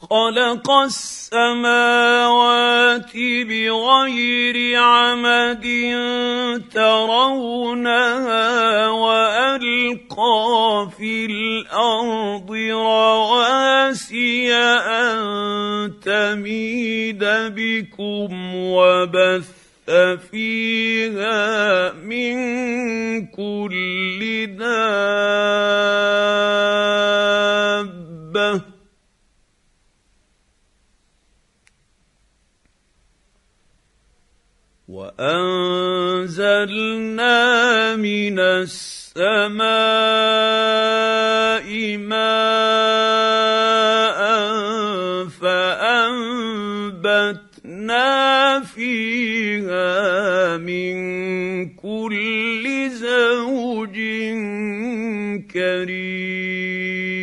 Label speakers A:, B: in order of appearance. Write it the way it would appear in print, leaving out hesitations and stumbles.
A: خلق السماوات بغير عمد ترونها وألقى في الأرض رواسي أن تميد بكم وبث فيها من كل دابة وأنزلنا من السماء ماء فأنبتنا فيها من كل زوج كريم